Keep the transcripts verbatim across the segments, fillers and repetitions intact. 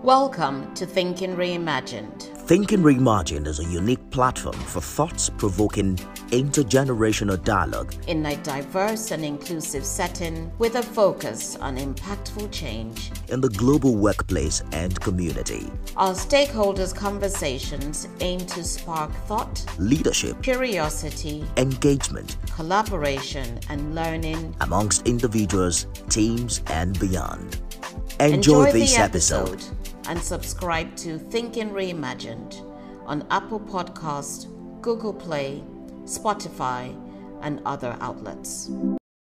Welcome to Thinking Reimagined. Thinking Reimagined is a unique platform for thoughts-provoking intergenerational dialogue in a diverse and inclusive setting with a focus on impactful change in the global workplace and community. Our stakeholders' conversations aim to spark thought, leadership, curiosity, engagement, collaboration, and learning amongst individuals, teams, and beyond. Enjoy, Enjoy this the episode. episode and subscribe to Thinking Reimagined on Apple Podcast, Google Play, Spotify, and other outlets.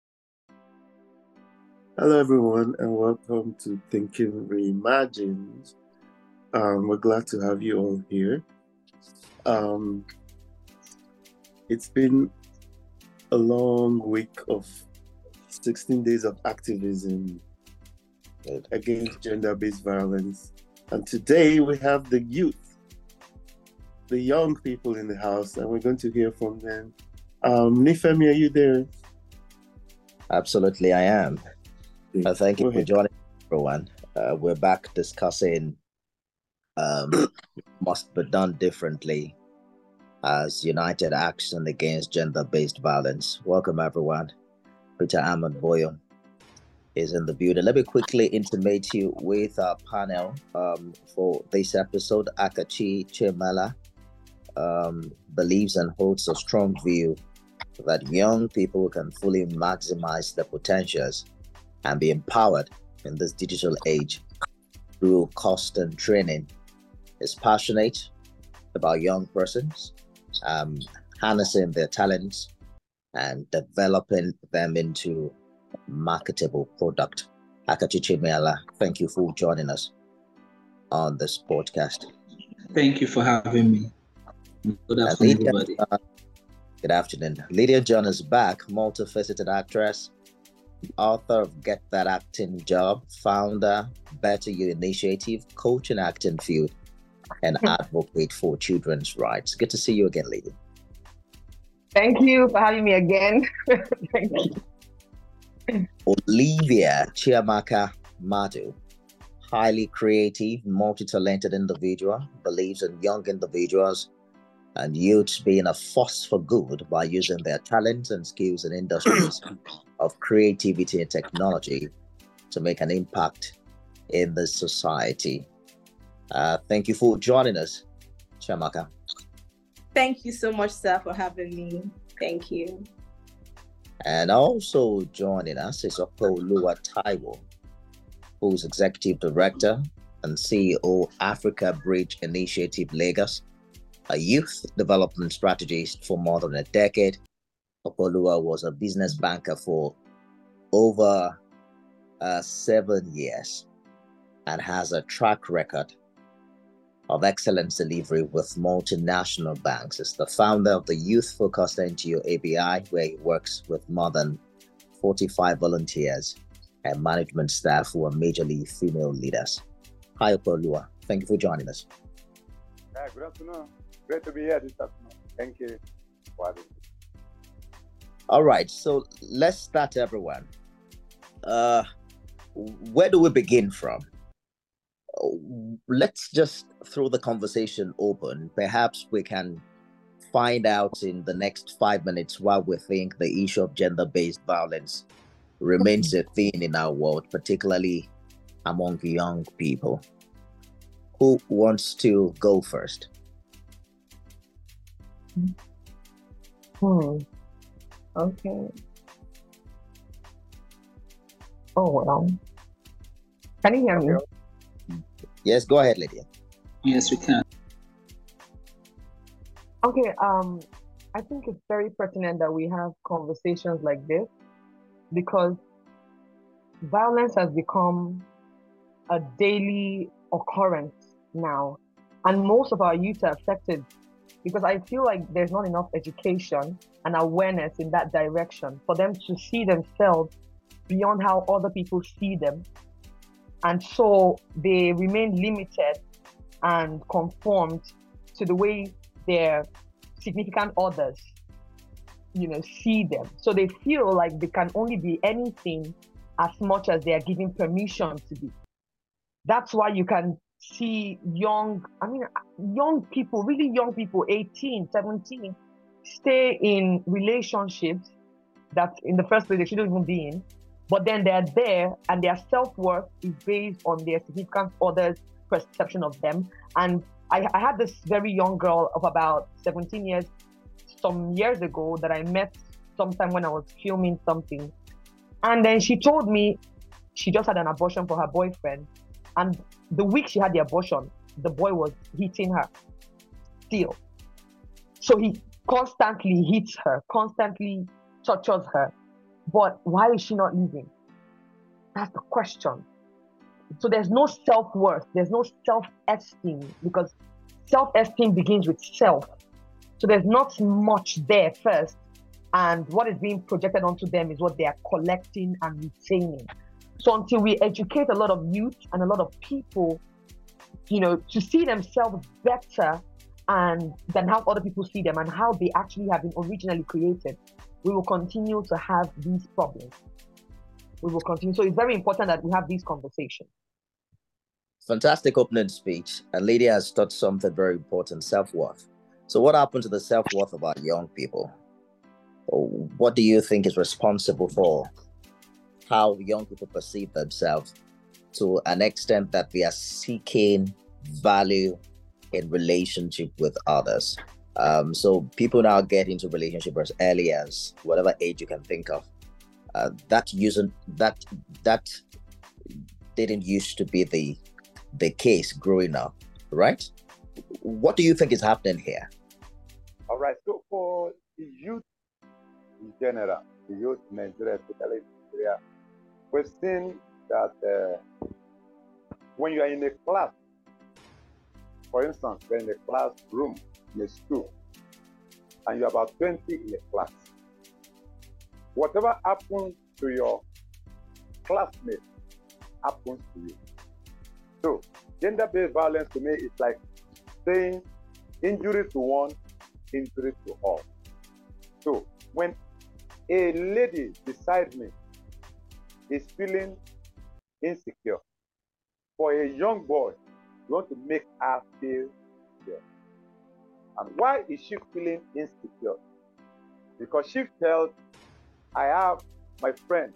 Hello, everyone, and welcome to Thinking Reimagined. Um, we're glad to have you all here. Um, it's been a long week of sixteen days of activism against gender-based violence. And today we have the youth, the young people in the house, and we're going to hear from them. Um, Nifemi, are you there? Absolutely, I am. Uh, thank you Go for ahead. joining, everyone. Uh, we're back discussing um, must be done differently as United Action Against Gender-Based Violence. Welcome, everyone. Peter Ahmed Boyo is in the building. Let me quickly intimate you with our panel um, for this episode. Akachi Chimela um, believes and holds a strong view that young people can fully maximize their potentials and be empowered in this digital age through constant training. Is passionate about young persons, um, harnessing their talents and developing them into marketable product. Akachi Chimela, thank you for joining us on this podcast. Thank you for having me. Good And afternoon, Lydia, everybody. uh, good afternoon. Lydia John is back, multifaceted actress, author of Get That Acting Job, founder, Better You Initiative, coach in acting field, and advocate for children's rights. Good to see you again, Lydia. Thank you for having me again. Thank you. Olivia Chiamaka Madu, highly creative, multi-talented individual, believes in young individuals and youths being a force for good by using their talents and skills in industries of creativity and technology to make an impact in the society. Uh, thank you for joining us, Chiamaka. Thank you so much, sir, for having me. Thank you. And also joining us is Opoluwa Taiwo, who's Executive Director and C E O, Africa Bridge Initiative Lagos, a youth development strategist for more than a decade. Opoluwa was a business banker for over uh, seven years and has a track record of excellent delivery with multinational banks. Is the founder of the youth-focused N G O A B I, where he works with more than forty-five volunteers and management staff who are majorly female leaders. Hi, Opoluwa. Thank you for joining us. Yeah, good afternoon. Great to be here this afternoon. Thank you for having me. All right, so let's start, everyone. Uh, where do we begin from? Let's just throw the conversation open. Perhaps we can find out in the next five minutes why we think the issue of gender-based violence remains a theme in our world, particularly among young people. Who wants to go first? Hmm. Okay. Oh, well. Can you hear me? Yes, go ahead, Lydia. Yes, we can. Okay, um, I think it's very pertinent that we have conversations like this because violence has become a daily occurrence now, and most of our youth are affected because I feel like there's not enough education and awareness in that direction for them to see themselves beyond how other people see them. And so they remain limited and conformed to the way their significant others, you know, see them. So they feel like they can only be anything as much as they are given permission to be. That's why you can see young, I mean, young people, really young people, eighteen, seventeen, stay in relationships that in the first place they shouldn't even be in, but then they're there and their self-worth is based on their significant other's perception of them. And I, I had this very young girl of about seventeen years, some years ago, that I met sometime when I was filming something. And then she told me she just had an abortion for her boyfriend. And the week she had the abortion, the boy was hitting her still. So he constantly hits her, constantly tortures her. But why is she not leaving? That's the question. So there's no self-worth, there's no self-esteem, because self-esteem begins with self. So there's not much there first. And what is being projected onto them is what they are collecting and retaining. So until we educate a lot of youth and a lot of people, you know, to see themselves better and than how other people see them and how they actually have been originally created, we will continue to have these problems. We will continue. So it's very important that we have these conversations. Fantastic opening speech. And Lydia has taught something very important, self-worth. So what happened to the self-worth of our young people? What do you think is responsible for how young people perceive themselves to an extent that they are seeking value in relationship with others? Um, so people now get into relationship as early as whatever age you can think of. Uh, that using that that didn't used to be the the case growing up, right? What do you think is happening here? All right. So for the youth in general, the youth in Nigeria, especially in Nigeria, we've seen that uh, when you are in a class, for instance, you're in a classroom in a school, and you're about twenty in a class, whatever happens to your classmates happens to you. So gender-based violence to me is like saying injury to one, injury to all. So when a lady beside me is feeling insecure, for a young boy, you want to make her feel secure. And why is she feeling insecure? Because she felt, I have my friend,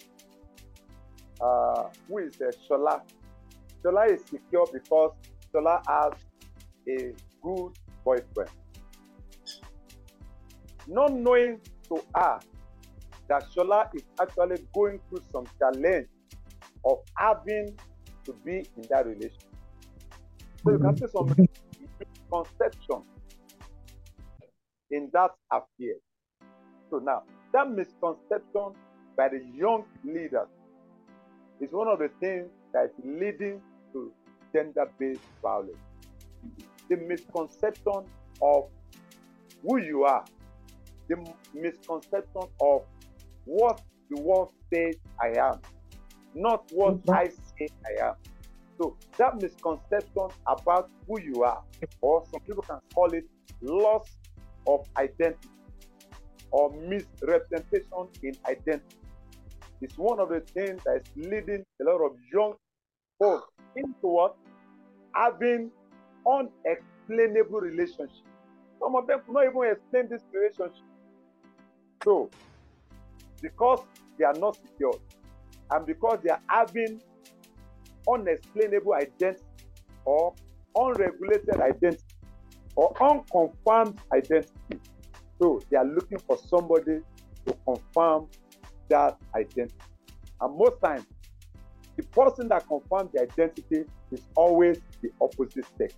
uh, who is uh, Shola. Shola is secure because Shola has a good boyfriend. Not knowing to her that Shola is actually going through some challenge of having to be in that relationship. So you can see some misconception in that affair. So now, that misconception by the young leaders is one of the things that is leading to gender-based violence. The misconception of who you are, the misconception of what the world says I am, not what mm-hmm. I say I am. So that misconception about who you are, or some people can call it loss of identity or misrepresentation in identity, is one of the things that is leading a lot of young folks into what? Having unexplainable relationships. Some of them could not even explain this relationship. So, because they are not secure, and because they are having unexplainable identity or unregulated identity or unconfirmed identity, so they are looking for somebody to confirm that identity. And most times, the person that confirms the identity is always the opposite sex.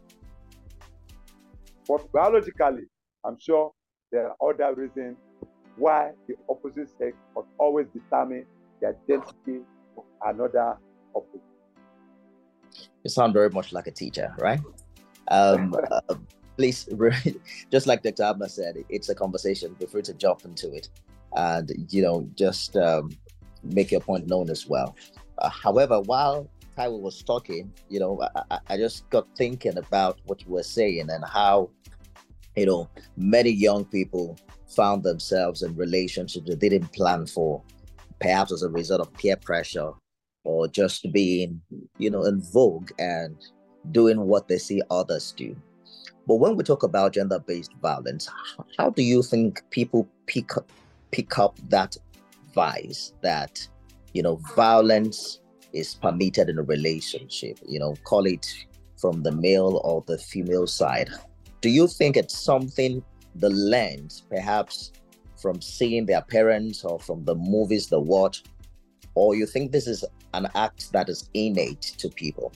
But biologically, I'm sure there are other reasons why the opposite sex must always determine the identity of another opposite. You sound very much like a teacher, right? Um, uh, please, just like Doctor Abner said, it's a conversation. Feel free to jump into it, and you know, just um, make your point known as well. Uh, however, while Taiwo was talking, you know, I, I just got thinking about what you were saying and how, you know, many young people found themselves in relationships they didn't plan for, perhaps as a result of peer pressure or just being, you know, in vogue and doing what they see others do. But when we talk about gender-based violence, how do you think people pick up, pick up that vice that, you know, violence is permitted in a relationship, you know, call it from the male or the female side? Do you think it's something the learned, perhaps from seeing their parents or from the movies they watch, or you think this is an act that is innate to people?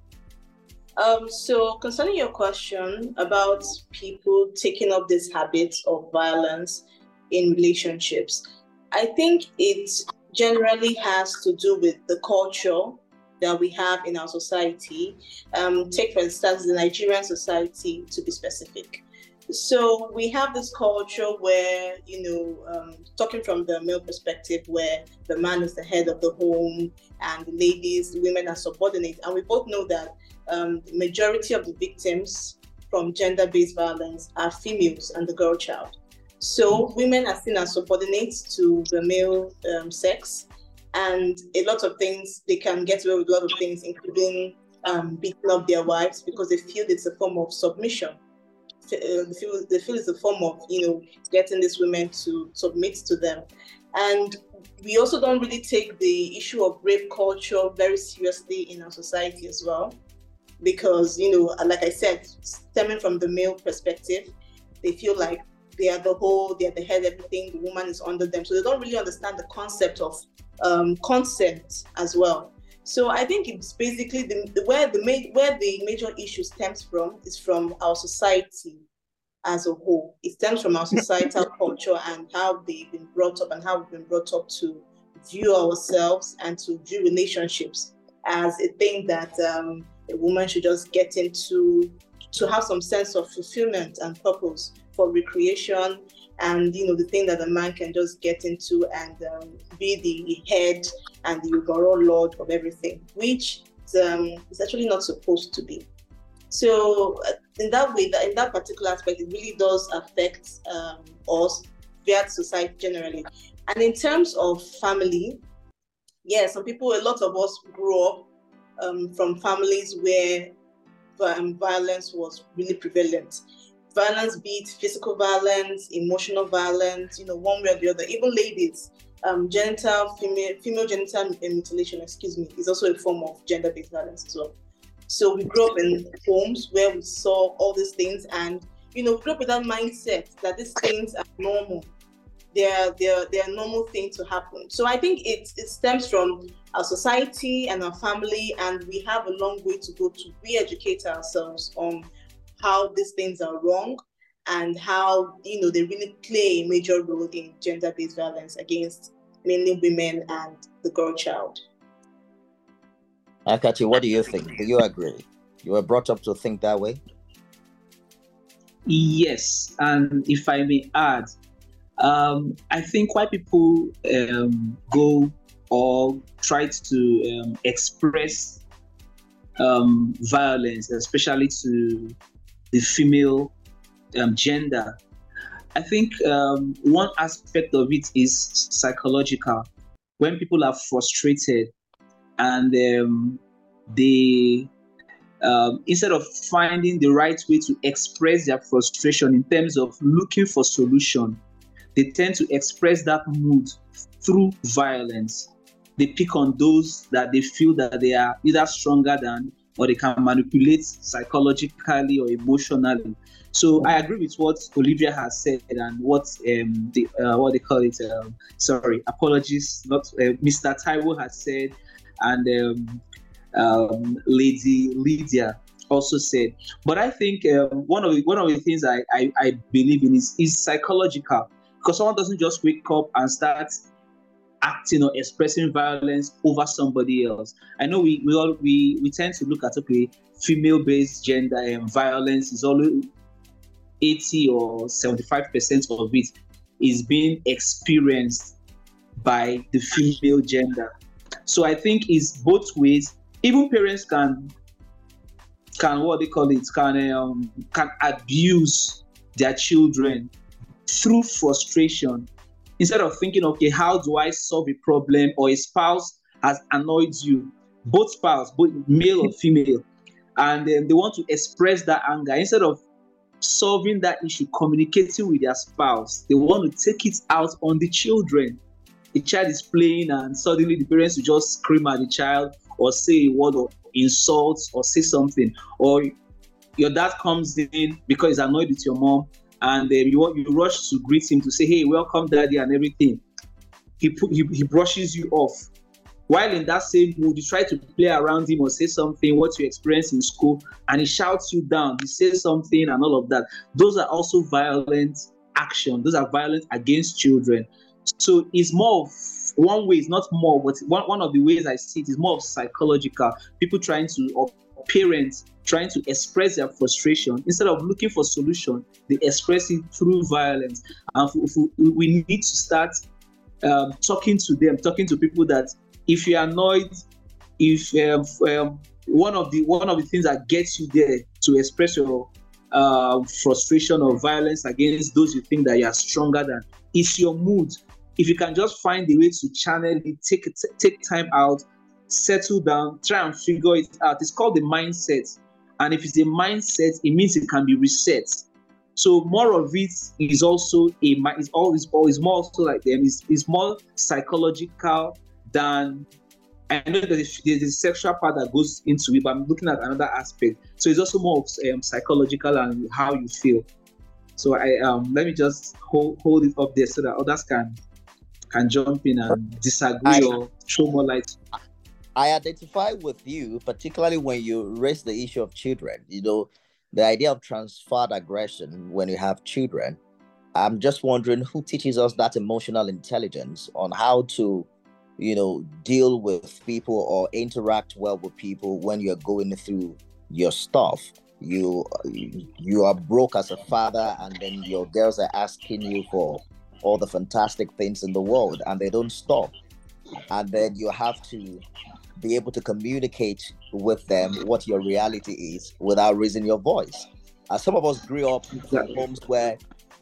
Um, so concerning your question about people taking up this habit of violence in relationships, I think it generally has to do with the culture that we have in our society. Um, take, for instance, the Nigerian society, to be specific. So we have this culture where, you know, um, talking from the male perspective, where the man is the head of the home and the ladies, the women are subordinate. And we both know that um, the majority of the victims from gender-based violence are females and the girl child. So women are seen as subordinate to the male um, sex, and a lot of things, they can get away with a lot of things, including um, beating up their wives because they feel it's a form of submission. They feel, they feel it's a form of, you know, getting these women to submit to them. And we also don't really take the issue of rape culture very seriously in our society as well. Because, you know, like I said, stemming from the male perspective, they feel like they are the whole, they are the head, everything, the woman is under them. So they don't really understand the concept of um, consent as well. So I think it's basically the, the where the ma- where the major issue stems from is from our society as a whole. It stems from our societal culture and how they've been brought up and how we've been brought up to view ourselves and to view relationships as a thing that um, a woman should just get into, to have some sense of fulfillment and purpose for recreation, and, you know, the thing that a man can just get into and um, be the head and the overall lord of everything, which um, is actually not supposed to be. So uh, in that way, that in that particular aspect, it really does affect um, us via society generally. And in terms of family, yeah, some people, a lot of us grew up um, from families where um, violence was really prevalent. Violence, be it physical violence, emotional violence, you know, one way or the other. Even ladies, um, genital, female, female genital mutilation, excuse me, is also a form of gender-based violence as well. So we grew up in homes where we saw all these things, and, you know, we grew up with that mindset that these things are normal. They're, they're, they're a normal thing to happen. So I think it, it stems from our society and our family, and we have a long way to go to re-educate ourselves on how these things are wrong and how, you know, they really play a major role in gender-based violence against mainly women and the girl child. Akachi, what do you think? Do you agree? You were brought up to think that way? Yes, and if I may add, um, I think why people um, go or try to um, express um, violence, especially to the female um, gender, I think um, one aspect of it is psychological. When people are frustrated and um, they, um, instead of finding the right way to express their frustration in terms of looking for solution, they tend to express that mood through violence. They pick on those that they feel that they are either stronger than, or they can manipulate psychologically or emotionally. So I agree with what Olivia has said and what um, the uh, what they call it. Um, sorry, apologies. Not uh, Mister Taiwo has said, and um, um, Lady Lydia also said. But I think um, one of the, one of the things I, I, I believe in is is psychological, because someone doesn't just wake up and start acting or expressing violence over somebody else. I know we we all we, we tend to look at, okay, female-based gender and violence is always eighty or seventy-five percent of it is being experienced by the female gender. So I think it's both ways. Even parents can can what they call it can um, can abuse their children through frustration. Instead of thinking, okay, how do I solve a problem, or a spouse has annoyed you, both spouse, both male or female, and um, they want to express that anger instead of solving that issue, communicating with their spouse. They want to take it out on the children. The child is playing, and suddenly the parents will just scream at the child or say a word of insults or say something. Or your dad comes in because he's annoyed with your mom, and um, you you rush to greet him to say, "Hey, welcome, daddy," and everything. He put, he, he brushes you off. While in that same mood, you try to play around him or say something, what you experienced in school, and he shouts you down. He says something and all of that. Those are also violent action. Those are violent against children. So it's more of one way, it's not more, but one, one of the ways I see it is more of psychological. People trying to, or parents trying to express their frustration. Instead of looking for solution, they express it through violence. And if we, we need to start um, talking to them, talking to people that, if you're annoyed, if um, um, one of the one of the things that gets you there to express your uh, frustration or violence against those you think that you are stronger than, is your mood. If you can just find a way to channel it, take it, take time out, settle down, try and figure it out. It's called the mindset, and if it's a mindset, it means it can be reset. So more of it is also a is always always more also like them. Is is more psychological than, I know that there's a sexual part that goes into it, but I'm looking at another aspect. So it's also more of um, psychological and how you feel. So I um let me just hold hold it up there so that others can can jump in and disagree I, or throw more light. I identify with you, particularly when you raise the issue of children. You know, the idea of transferred aggression when you have children. I'm just wondering who teaches us that emotional intelligence on how to, you know, deal with people or interact well with people when you're going through your stuff. You you are broke as a father, and then your girls are asking you for all the fantastic things in the world, and they don't stop. And then you have to be able to communicate with them what your reality is without raising your voice. As some of us grew up in homes where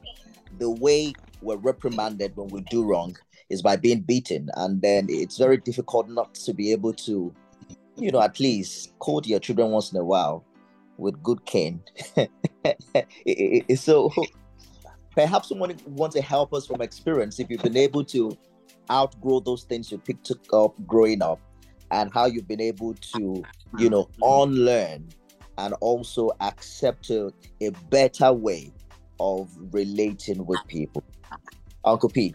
the way we're reprimanded when we do wrong is by being beaten, and then it's very difficult not to be able to, you know, at least coach your children once in a while with good cane. So perhaps someone wants to help us from experience, if you've been able to outgrow those things you picked up growing up, and how you've been able to, you know, unlearn and also accept a, a better way of relating with people. Uncle P.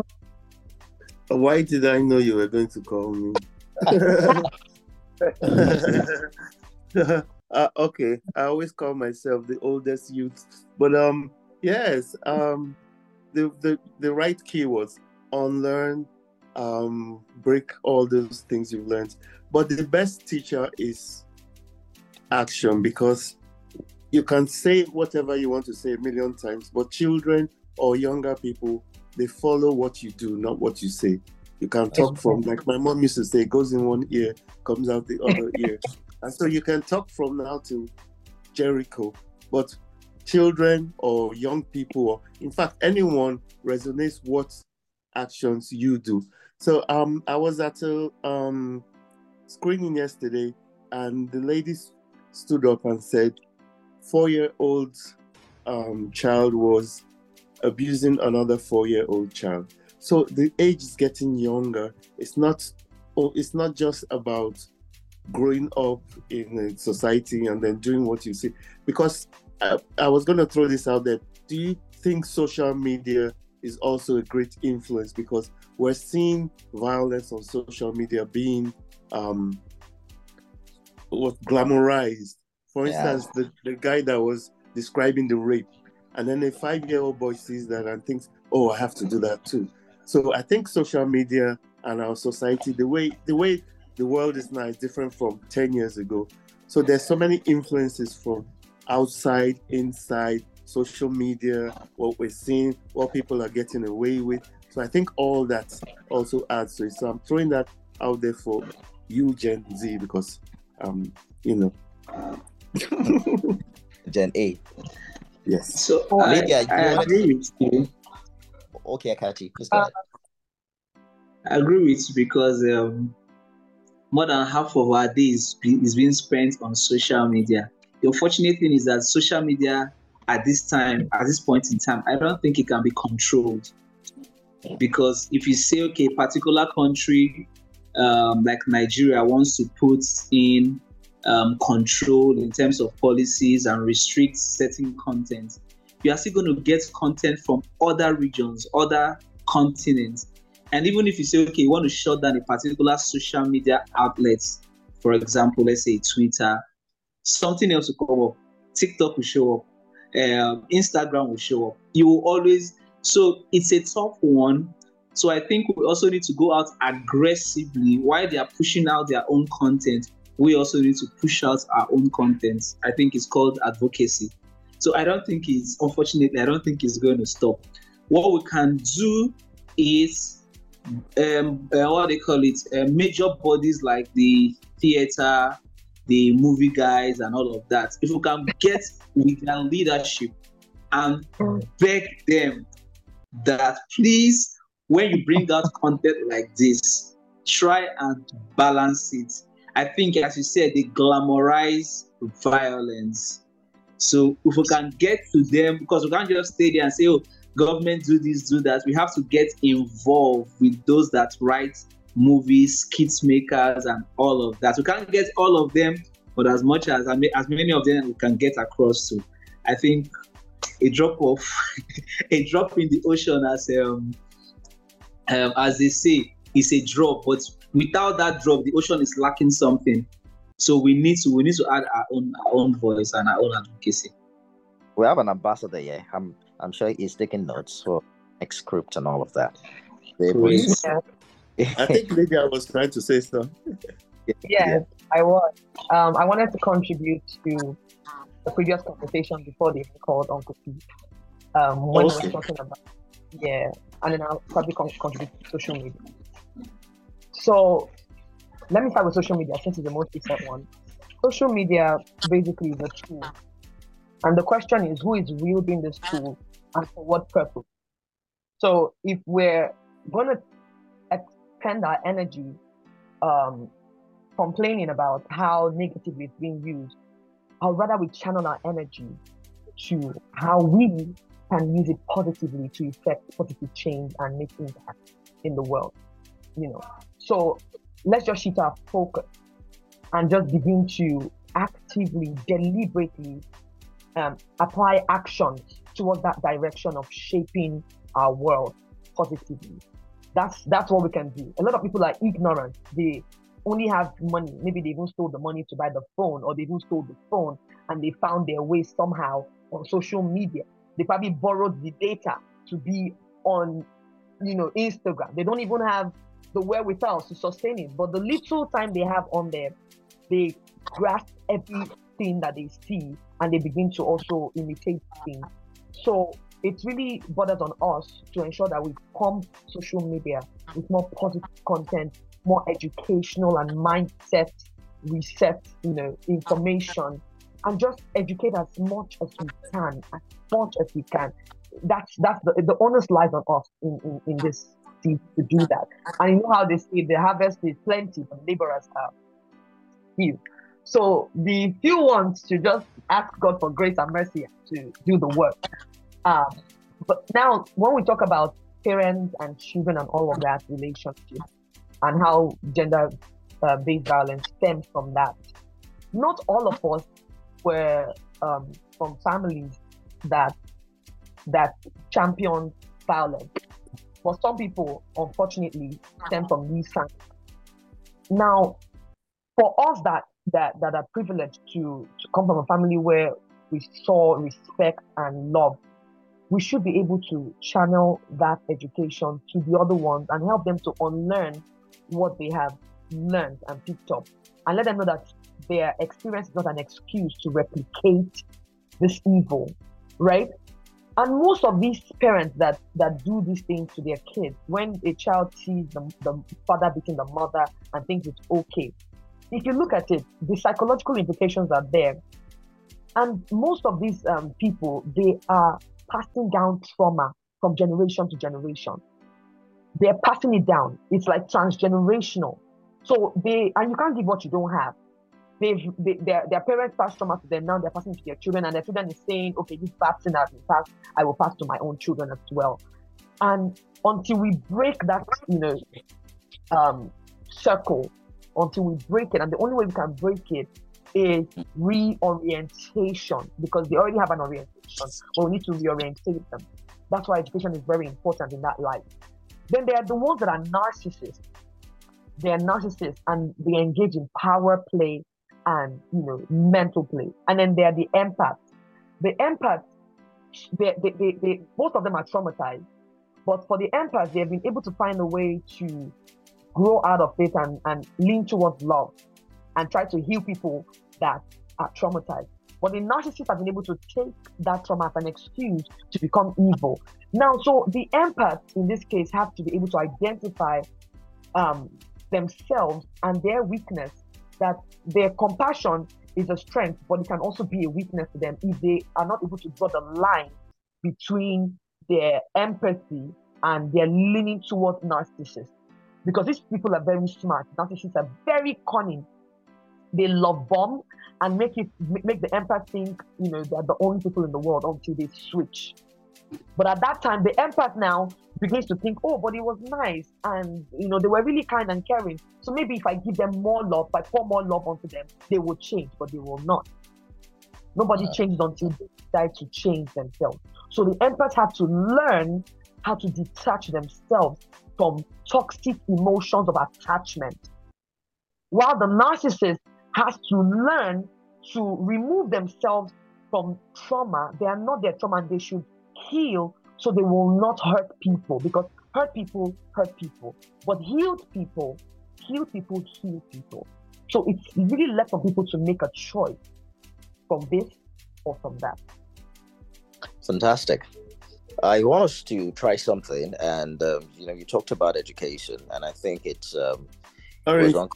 Why did I know you were going to call me? uh, okay, I always call myself the oldest youth, but um, yes, um, the the the right key was unlearn, um, break all those things you've learned. But the best teacher is action, because you can say whatever you want to say a million times, but children or younger people, they follow what you do, not what you say. You can talk from, like my mom used to say, it goes in one ear, comes out the other ear. And so you can talk from now to Jericho, but children or young people, or in fact, anyone resonates what actions you do. So um, I was at a um, screening yesterday, and the lady stood up and said, four-year-old um, child was abusing another four-year-old child. So the age is getting younger. It's not, oh, it's not just about growing up in a society and then doing what you see. Because I, I was going to throw this out there. Do you think social media is also a great influence? Because we're seeing violence on social media being um, what glamorized. For Yeah. instance, the, the guy that was describing the rape, and then a five-year-old boy sees that and thinks, oh, I have to do that too. So I think social media and our society, the way the way the world is now is different from ten years ago. So there's so many influences from outside, inside, social media, what we're seeing, what people are getting away with. So I think all that also adds to it. So I'm throwing that out there for you, Gen Z, because, um, you know. Gen A. Yes. So Oh, I, Lydia, you I wanted agree to- with you. Okay, Akachi, please go Uh, ahead. I agree with you because um, more than half of our days is being spent on social media. The unfortunate thing is that social media at this time, at this point in time, I don't think it can be controlled. Because if you say, okay, a particular country um, like Nigeria wants to put in um, control in terms of policies and restrict certain content, you are still going to get content from other regions, other continents. And even if you say, okay, you want to shut down a particular social media outlet, for example, let's say Twitter, something else will come up. TikTok will show up. Um, Instagram will show up. You will always... So it's a tough one. So I think we also need to go out aggressively. While they are pushing out their own content, we also need to push out our own content. I think it's called advocacy. So I don't think it's, unfortunately, I don't think it's going to stop. What we can do is, um, uh, what they call it, uh, major bodies like the theater, the movie guys and all of that. If we can get with their leadership and beg them that please, when you bring out content like this, try and balance it. I think, as you said, they glamorize violence. So if we can get to them, because we can't just stay there and say, oh, government do this, do that. We have to get involved with those that write movies, skits makers, and all of that. We can't get all of them, but as much as as many of them we can get across to. I think a drop of a drop in the ocean, as um, um as they say, is a drop. But without that drop, the ocean is lacking something. So we need to we need to add our own our own voice and our own advocacy. We have an ambassador here. I'm I'm sure he's taking notes for next script and all of that. Yeah. I think Lydia was trying to say something. Yes, yeah. I was. Um, I wanted to contribute to the previous conversation before they called Uncle Pete. Um, when okay. I was talking about, yeah, and then I'll probably con- contribute to social media. So let me start with social media since it's the most recent one. Social media basically is a tool. And the question is, who is wielding this tool and for what purpose? So if we're going to expend our energy um, complaining about how negatively it's being used, I'd rather we channel our energy to how we can use it positively to effect positive change and make impact in the world. You know, so let's just shift our focus and just begin to actively, deliberately um, apply actions towards that direction of shaping our world positively. That's that's what we can do. A lot of people are ignorant. They only have money. Maybe they even stole the money to buy the phone, or they even stole the phone and they found their way somehow on social media. They probably borrowed the data to be on, you know, Instagram. They don't even have the wherewithal to sustain it. But the little time they have on there, they grasp everything that they see and they begin to also imitate things. So it really borders on us to ensure that we pump social media with more positive content, more educational and mindset reset, you know, information, and just educate as much as we can, as much as we can. That's that's the the onus lies on us in, in, in this seat to do that. And you know how they say the harvest is plenty, but laborers are few. So the few ones to just ask God for grace and mercy to do the work. Um, but now, when we talk about parents and children and all of that relationship and how gender-based uh, violence stems from that, not all of us were um, from families that that champion violence. But some people, unfortunately, stem from these families. Now, for us that that that are privileged to, to come from a family where we saw respect and love, we should be able to channel that education to the other ones and help them to unlearn what they have learned and picked up, and let them know that their experience is not an excuse to replicate this evil, right? And most of these parents that that do these things to their kids, when a child sees the, the father beating the mother and thinks it's okay, if you look at it, the psychological implications are there. And most of these um, people, they are passing down trauma from generation to generation. They're passing it down. It's like transgenerational. So they, and you can't give what you don't have. They've, they, their, their parents passed trauma to them, now they're passing to their children, and their children is saying, okay, this vaccine has been passed, I will pass to my own children as well. And until we break that, you know, um, circle, until we break it, and the only way we can break it is reorientation, because they already have an orientation, but we need to reorientate them. That's why education is very important in that light. Then there are the ones that are narcissists. They are narcissists and they engage in power play and, you know, mental play. And then there are the empaths. The empaths, they, they, they, they, both of them are traumatized. But for the empaths, they have been able to find a way to grow out of it and, and lean towards love and try to heal people that are traumatized. But the narcissists have been able to take that trauma as an excuse to become evil. Now, so the empaths in this case have to be able to identify um, themselves and their weakness, that their compassion is a strength, but it can also be a weakness to them if they are not able to draw the line between their empathy and their leaning towards narcissists. Because these people are very smart. Narcissists are very cunning. They love bomb and make it make the empath think, you know, they're the only people in the world until they switch. But at that time, the empath now begins to think, oh, but it was nice, and you know, they were really kind and caring. So maybe if I give them more love, if I pour more love onto them, they will change, but they will not. Nobody yeah. changes until they decide to change themselves. So the empaths have to learn how to detach themselves from toxic emotions of attachment, while the narcissist has to learn to remove themselves from trauma. They are not their trauma, and they should heal so they will not hurt people, because hurt people hurt people, but healed people, healed people heal people. So it's really left for people to make a choice from this or from that. Fantastic. I want us to try something, and um, you know, you talked about education, and I think it's um, Sorry. On...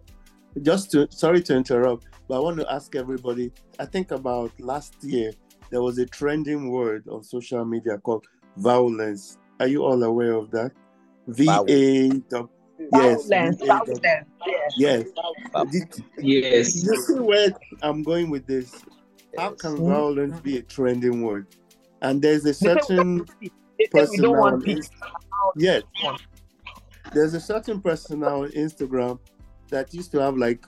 Just to sorry to interrupt, but I want to ask everybody. I think about last year there was a trending word on social media called violence. Are you all aware of that? V A W. Yes. Violence. Violence. Yes. Did, yes. You see where I'm going with this? How can mm-hmm. violence be a trending word? And there's a certain person now on Inst- yes. There's a certain person now on Instagram that used to have like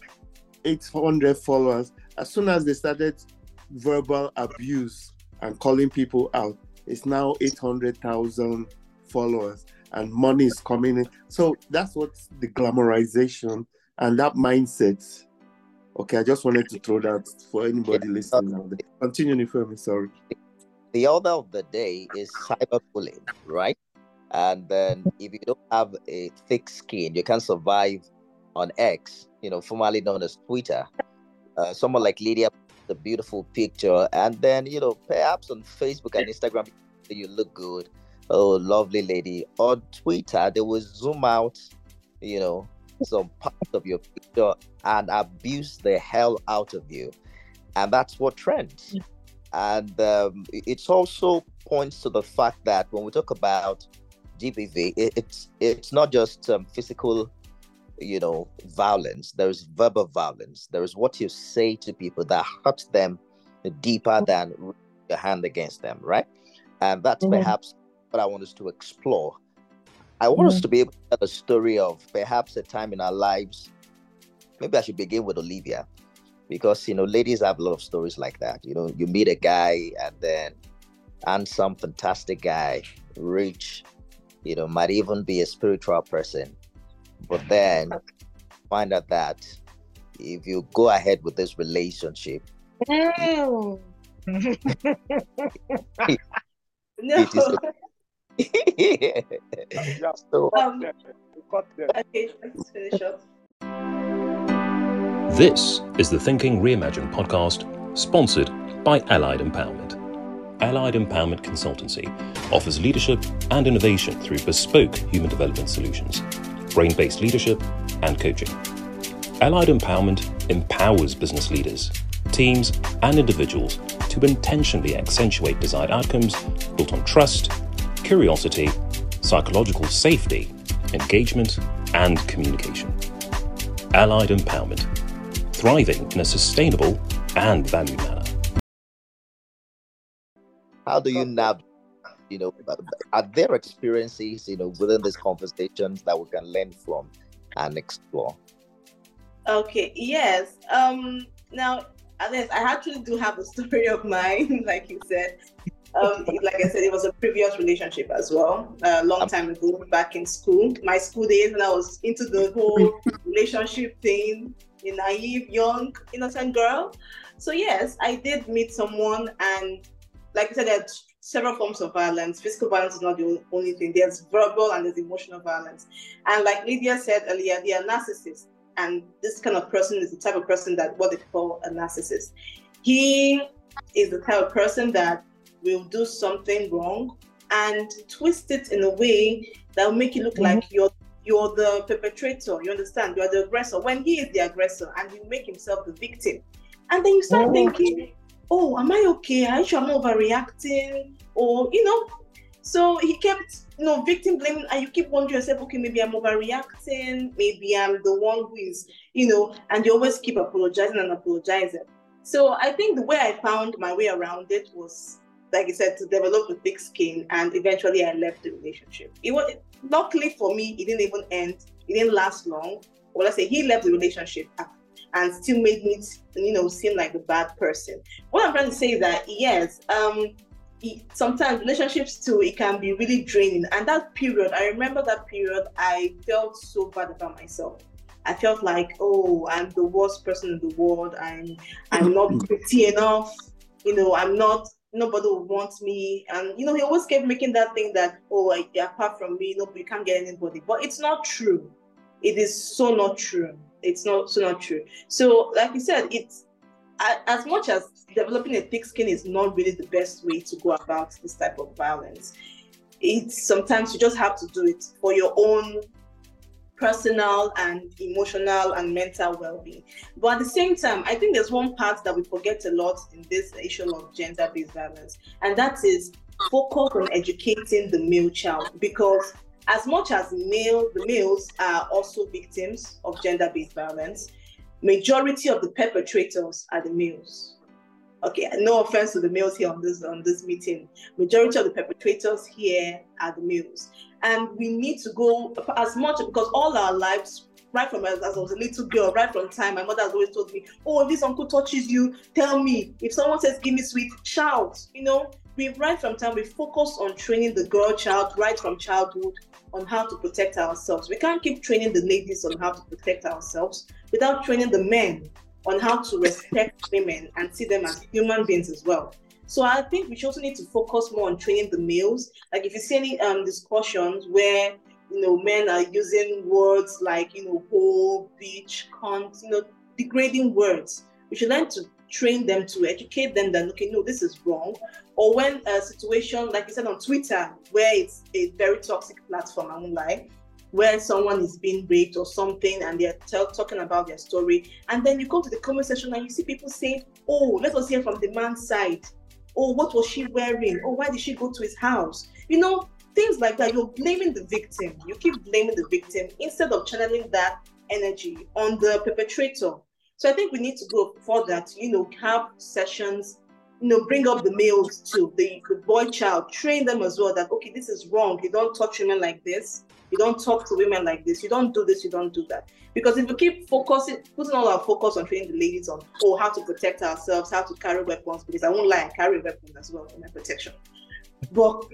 eight hundred followers. As soon as they started verbal abuse and calling people out, it's now eight hundred thousand followers and money is coming in. So that's what's the glamorization and that mindset. Okay, I just wanted to throw that for anybody yeah. listening out there. Continue, Nifemi, sorry. The order of the day is cyberbullying, right? And then if you don't have a thick skin, you can't survive on X, you know, formerly known as Twitter. Uh, someone like Lydia, the beautiful picture, and then, you know, perhaps on Facebook and Instagram, you look good. Oh, lovely lady. On Twitter, they will zoom out, you know, some part of your picture and abuse the hell out of you. And that's what trends. And um, it also points to the fact that when we talk about G B V, it, it's it's not just um, physical, you know, violence. There's verbal violence. There is what you say to people that hurts them deeper than your hand against them, right? And that's mm-hmm. perhaps what I want us to explore. I want mm-hmm. us to be able to tell a story of perhaps a time in our lives. Maybe I should begin with Olivia. Because, you know, ladies have a lot of stories like that. You know, you meet a guy and then, and some fantastic guy, rich, you know, might even be a spiritual person. But then find out that if you go ahead with this relationship, no. it, it is a... yeah. So, um, okay, let's finish up. This is the Thinking Reimagined podcast, sponsored by Allied Empowerment. Allied Empowerment Consultancy offers leadership and innovation through bespoke human development solutions, brain-based leadership, and coaching. Allied Empowerment empowers business leaders, teams, and individuals to intentionally accentuate desired outcomes built on trust, curiosity, psychological safety, engagement, and communication. Allied Empowerment, thriving in a sustainable and value manner. How do you navigate, you know, are there experiences, you know, within these conversations that we can learn from and explore? Okay, yes. Um, now, Alex, I actually do have a story of mine, like you said. Um, like I said, it was a previous relationship as well, a long time ago, back in school, my school days, when I was into the whole relationship thing, a naive, young, innocent girl. So yes, I did meet someone, and like I said, there are several forms of violence. Physical violence is not the only thing. There's verbal and there's emotional violence. And like Lydia said earlier, they are narcissists. And this kind of person is the type of person that what they call a narcissist. He is the type of person that will do something wrong and twist it in a way that will make it look mm-hmm. like you're you're the perpetrator. You understand? You're the aggressor when he is the aggressor, and you make himself the victim. And then you start mm-hmm. thinking, oh, am I okay? Are you sure I'm not overreacting? Or, you know, so he kept, you know, victim blaming, and you keep wondering yourself, okay, maybe I'm overreacting, maybe I'm the one who is, you know, and you always keep apologizing and apologizing. So I think the way I found my way around it was, like I said, to develop a thick skin, and eventually I left the relationship. It was, luckily for me, it didn't even end, it didn't last long. Well, let's say he left the relationship and still made me, you know, seem like the bad person. What I'm trying to say is that, yes, um, it, sometimes relationships too, it can be really draining. And that period, I remember that period, I felt so bad about myself. I felt like, oh, I'm the worst person in the world. I'm, I'm not pretty enough. You know, I'm not, nobody will want me. And, you know, he always kept making that thing that, oh, I, apart from me, no, you can't get anybody. But it's not true. It is so not true. It's not so not true. So, like you said, it's as much as developing a thick skin is not really the best way to go about this type of violence. It's sometimes you just have to do it for your own personal and emotional and mental well-being. But at the same time, I think there's one part that we forget a lot in this issue of gender-based violence, and that is focus on educating the male child, because as much as male, the males are also victims of gender-based violence, majority of the perpetrators are the males. Okay, no offense to the males here on this on this meeting. Majority of the perpetrators here are the males. And we need to go as much, because all our lives, right from as, as I was a little girl, right from time, my mother has always told me, oh, if this uncle touches you, tell me. If someone says, give me sweet, shout. You know, we right from time, we focus on training the girl child right from childhood on how to protect ourselves. We can't keep training the ladies on how to protect ourselves without training the men on how to respect women and see them as human beings as well. So I think we should also need to focus more on training the males. Like if you see any um, discussions where, you know, men are using words like, you know, whole, bitch, cunt, you know, degrading words, we should learn to train them, to educate them that, okay, no, this is wrong. Or when a situation, like you said on Twitter, where it's a very toxic platform, I won't lie, where someone is being raped or something and they're t- talking about their story, and then you go to the comment section and you see people saying, oh, let us hear from the man's side. Oh, what was she wearing? Oh, why did she go to his house? You know, things like that. You're blaming the victim. You keep blaming the victim instead of channeling that energy on the perpetrator. So I think we need to go further to, you know, have sessions, you know, bring up the males too, the, the boy child, train them as well that, okay, this is wrong. You don't touch women like this. You don't talk to women like this. You don't do this. You don't do that. Because if we keep focusing, putting all our focus on training the ladies on, oh, how to protect ourselves, how to carry weapons, because I won't lie, I carry a weapon as well for my protection. But,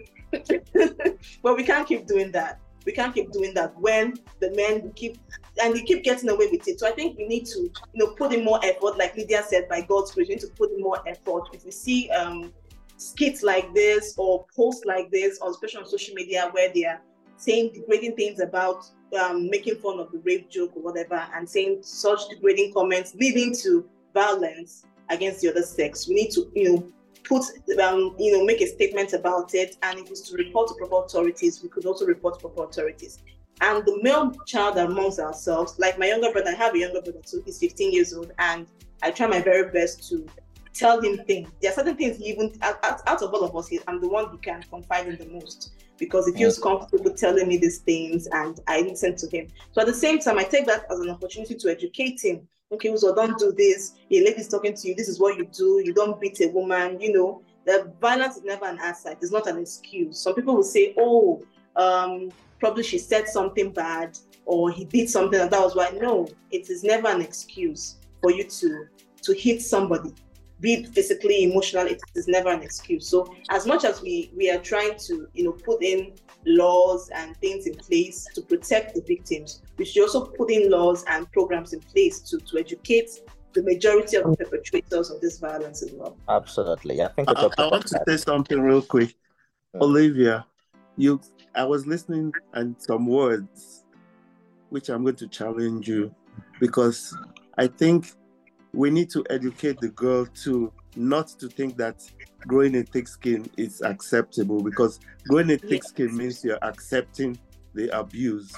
but we can't keep doing that. We can't keep doing that when the men keep, and they keep getting away with it. So I think we need to, you know, put in more effort, like Lydia said, by God's grace, we need to put in more effort. If we see um, skits like this or posts like this, or especially on social media where they are saying degrading things about um, making fun of the rape joke or whatever, and saying such degrading comments leading to violence against the other sex, we need to, you know, put, um, you know, make a statement about it. And if it's to report to proper authorities, we could also report to proper authorities. And the male child amongst ourselves, like my younger brother, I have a younger brother too, he's fifteen years old, and I try my very best to tell him things. There are certain things he even out, out of all of us, he, I'm the one he can confide in the most because he feels comfortable telling me these things and I listen to him. So at the same time, I take that as an opportunity to educate him. Okay, so don't do this. A lady's talking to you. This is what you do. You don't beat a woman. You know, the violence is never an answer. It's not an excuse. Some people will say, oh, um, probably she said something bad or he did something and that was why. No, it is never an excuse for you to, to hit somebody. Be it physically, emotionally, it is never an excuse. So as much as we, we are trying to, you know, put in laws and things in place to protect the victims, we should also put in laws and programs in place to, to educate the majority of the perpetrators of this violence as well. Absolutely. I think I, I want to say something real quick. Yeah. Olivia, you I was listening and some words which I'm going to challenge you because I think we need to educate the girl too, not to think that growing a thick skin is acceptable, because growing a thick yes. skin means you're accepting the abuse.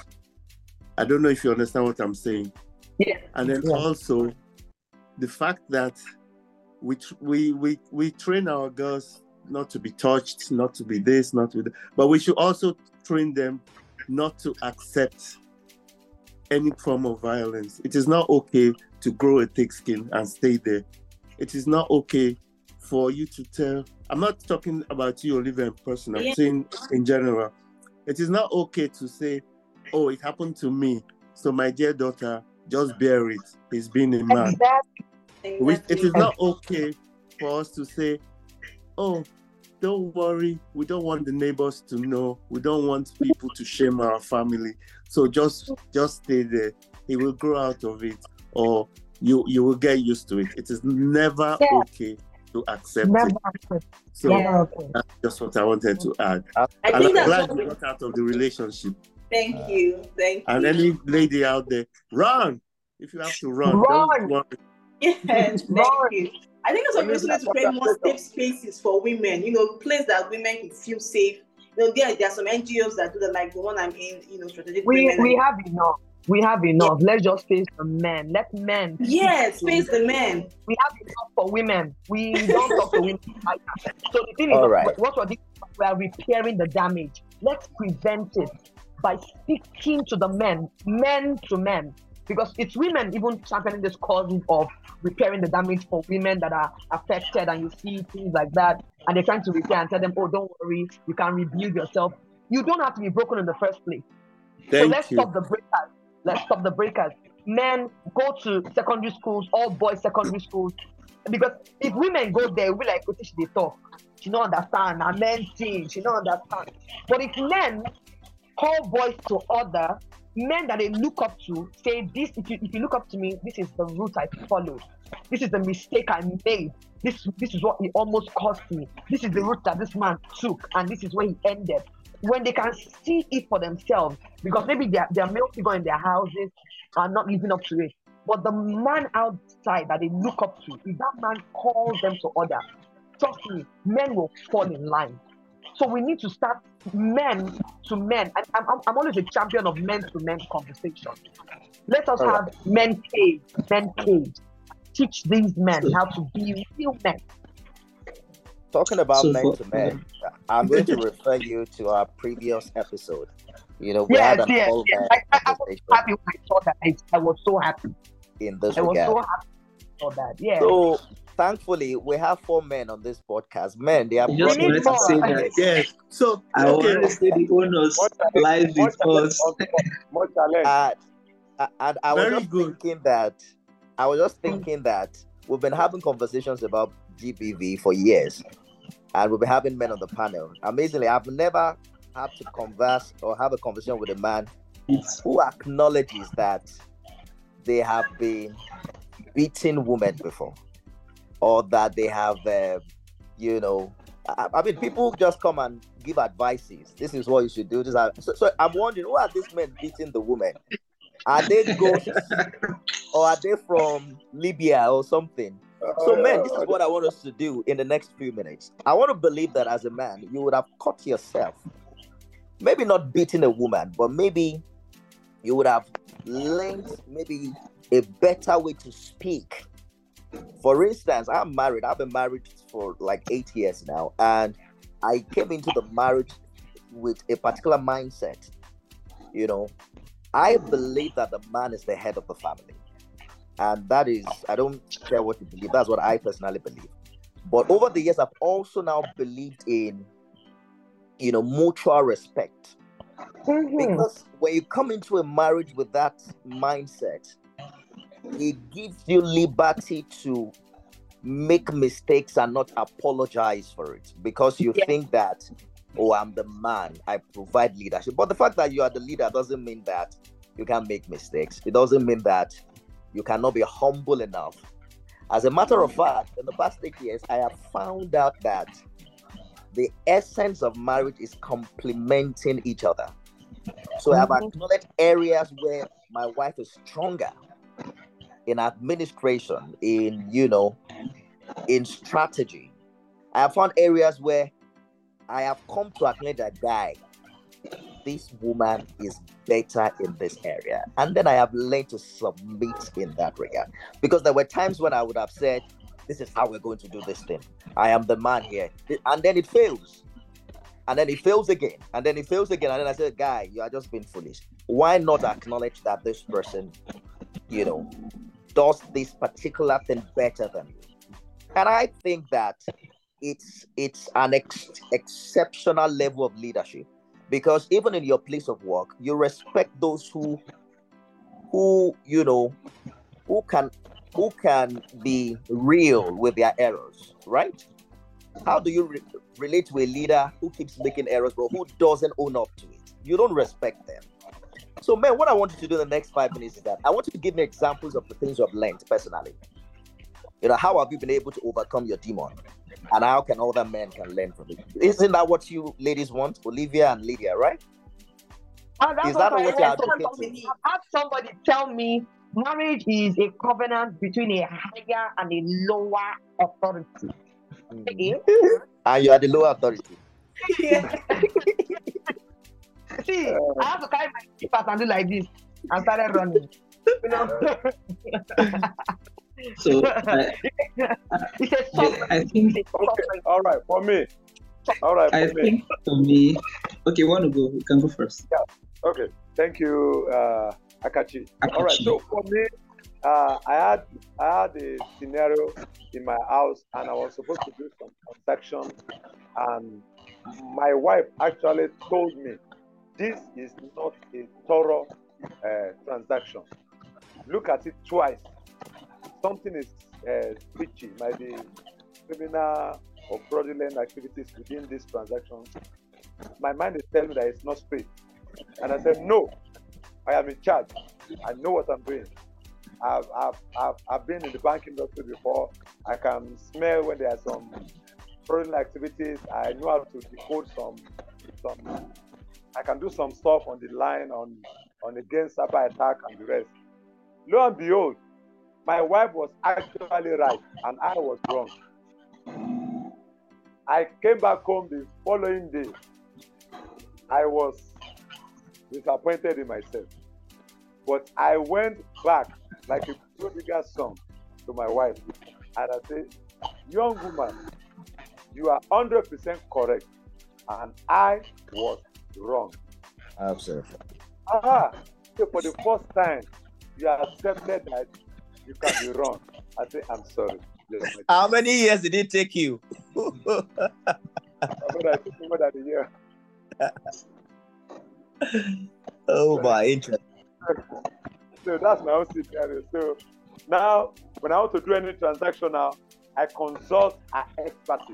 I don't know if you understand what I'm saying. Yeah. And then yeah. also the fact that we, we we we train our girls not to be touched, not to be this, not to be that, but we should also train them not to accept any form of violence. It is not okay to grow a thick skin and stay there. It is not okay for you to tell, I'm not talking about you, Olivia, in person, I'm yeah. saying in general. It is not okay to say, oh, it happened to me, so my dear daughter, just bear it. He's been a man. Exactly. It is not okay for us to say, oh, don't worry, we don't want the neighbors to know, we don't want people to shame our family, so just just stay there. He will grow out of it, or you you will get used to it. It is never yeah. okay to accept never it. Accept. So yeah. that's just what I wanted to add. I and think I'm that's glad you got out of the relationship. Thank uh, you, thank and you. And any lady out there, run! If you have to run, run! Don't yes, thank you. I think that's why we also need to create more safe spaces for women, you know, places that women can feel safe. You know, there, there are some N G Os that do that, like the one I'm in, you know, strategic we, women. We have enough. We have enough. Yeah. Let's just face the men. Let men. Yes, face the men. We have enough for women. We don't talk to women like that. So the thing is, all right. what we're doing, we are repairing the damage. Let's prevent it by speaking to the men, men to men. Because it's women even championing this cause of repairing the damage for women that are affected, and you see things like that, and they're trying to repair and tell them, oh, don't worry, you can rebuild yourself. You don't have to be broken in the first place. Thank so let's you. stop the breakers. Let's stop the breakers. Men, go to secondary schools, all boys secondary schools. Because if women go there, we'll be like, what should they talk? She don't understand. And men thing, she don't understand. But if men call boys to order, men that they look up to say, this, if you, if you look up to me, this is the route I followed. This is the mistake I made. This, this is what it almost cost me. This is the route that this man took, and this is where he ended. When they can see it for themselves, because maybe their, their male figure in their houses are not living up to it. But the man outside that they look up to, if that man calls them to order, trust me, men will fall in line. So we need to start men to men. And I'm, I'm always a champion of men to men conversation. Let us have men cave, men cave. Teach these men how to be real men. Talking about so men to men, I'm going to refer you to our previous episode. You know, we yes, had an yes, all yes. I, I, I was happy when I saw that. I, I was so happy. In this I was regard. so happy for that. Yeah. So thankfully, we have four men on this podcast. Men, they are I just wanted to say that. Yes. So I okay. want to say the owners live with us. uh, and I was Very just good. thinking that I was just thinking that we've been having conversations about G B V for years, and we'll be having men on the panel. Amazingly, I've never had to converse or have a conversation with a man who acknowledges that they have been beating women before, or that they have, uh, you know, I, I mean, people just come and give advices. This is what you should do. This are, so, so I'm wondering, who are these men beating the women? Are they ghosts, or are they from Libya or something? So, man, this is what I want us to do in the next few minutes. I want to believe that as a man, you would have caught yourself, maybe not beating a woman, but maybe you would have learned maybe a better way to speak For instance, I'm married. I've been married for like eight years now, and I came into the marriage with a particular mindset. You know, I believe that the man is the head of the family. And that is, I don't care what you believe. That's what I personally believe. But over the years, I've also now believed in, you know, mutual respect. Mm-hmm. Because when you come into a marriage with that mindset, it gives you liberty to make mistakes and not apologize for it. Because you yeah. think that, oh, I'm the man, I provide leadership. But the fact that you are the leader doesn't mean that you can't make mistakes. It doesn't mean that you cannot be humble enough. As a matter of fact, in the past eight years, I have found out that the essence of marriage is complementing each other. So mm-hmm. I've acknowledged areas where my wife is stronger in administration, in, you know, in strategy. I have found areas where I have come to acknowledge that, guy, this woman is better in this area. And then I have learned to submit in that regard. Because there were times when I would have said, this is how we're going to do this thing. I am the man here. And then it fails. And then it fails again. And then it fails again. And then I said, guy, you are just being foolish. Why not acknowledge that this person, you know, does this particular thing better than you? And I think that it's it's an ex- exceptional level of leadership. Because even in your place of work, you respect those who, who you know, who can, who can be real with their errors, right? How do you re- relate to a leader who keeps making errors, but who doesn't own up to it? You don't respect them. So, man, what I want you to do in the next five minutes is that I want you to give me examples of the things you have learned personally. You know, how have you been able to overcome your demon? And how can other men can learn from it? Isn't that what you ladies want? Olivia and Lydia, right? Oh, that's is that what, what you're advocating? I've had somebody tell me marriage is a covenant between a higher and a lower authority. Mm-hmm. And you are the lower authority. Yeah. See, I have to carry my slippers and do like this and started running. You know? So I, I, I think okay. All right for me. All right for I me. think for me. Okay, want to go? You can go first. Yeah. Okay. Thank you, uh, Akachi. Akachi. All right. So for me, uh, I had I had a scenario in my house, and I was supposed to do some transaction, and my wife actually told me, "This is not a thorough uh, transaction. Look at it twice. Something is uh, fishy, might be criminal or fraudulent activities within this transaction." My mind is telling me that it's not straight. And I said, no, I am in charge. I know what I'm doing. I've, I've, I've, I've been in the banking industry before. I can smell when there are some fraudulent activities. I know how to decode some, some, I can do some stuff on the line on, on against cyber attack and the rest. Lo and behold, my wife was actually right and I was wrong. I came back home the following day. I was disappointed in myself. But I went back like a prodigal son to my wife and I said, young woman, you are one hundred percent correct and I was wrong. Absolutely. Aha! So for the first time, you accepted that you can be wrong. I say, I'm sorry. How many years did it take you? I mean, I took more than a year. Oh my, interesting. So that's my own scenario. So now, when I want to do any transaction now, I consult her expertise.